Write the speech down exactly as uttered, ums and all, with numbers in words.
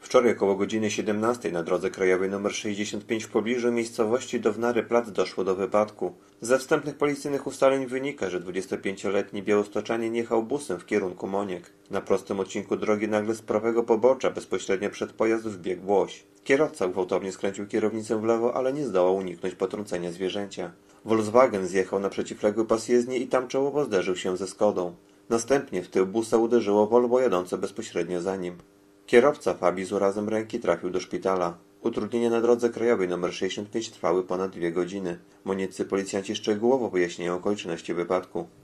Wczoraj około godziny siedemnastej na drodze krajowej nr sześćdziesiąt pięć w pobliżu miejscowości Downary Plac doszło do wypadku. Ze wstępnych policyjnych ustaleń wynika, że dwudziestopięcioletni białostoczanin jechał busem w kierunku Moniek. Na prostym odcinku drogi nagle z prawego pobocza bezpośrednio przed pojazd wbiegł łoś. Kierowca gwałtownie skręcił kierownicę w lewo, ale nie zdołał uniknąć potrącenia zwierzęcia. Volkswagen zjechał na przeciwległy pas jezdni i tam czołowo zderzył się ze Skodą. Następnie w tył busa uderzyło Volvo jadące bezpośrednio za nim. Kierowca Fabii z urazem ręki trafił do szpitala. Utrudnienia na drodze krajowej nr sześćdziesiąt pięć trwały ponad dwie godziny. Monieccy policjanci szczegółowo wyjaśniają okoliczności wypadku.